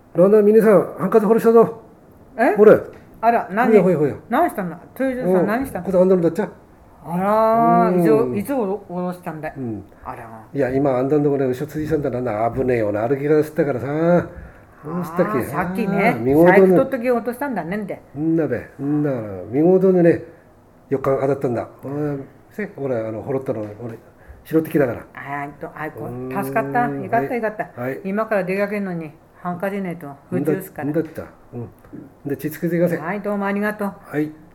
ランナー皆さん、ハンカチ掘りしたぞ。 えほれ。 あら、何ほやほや。 何したの豊城さん何したのこれアンダルだっちゃ。 あらうんいつ下ろしたんだうん。 あらいや、今、アンダルのこれ、後ろついさんだな、危ねえよな、歩き方したからさ。どうしたっけ。 さっきね見事に。 財布取っとき落としたんだねんでんだべ。だから、見事にね、4日当たったんだ。俺、ほろったの、俺、拾ってきたから。 助かったよかったよかった、 はい。 今から出かけるのにハンカチねえと不自由すからんだった。で、ちつけてください。 はいどうもありがとうはい。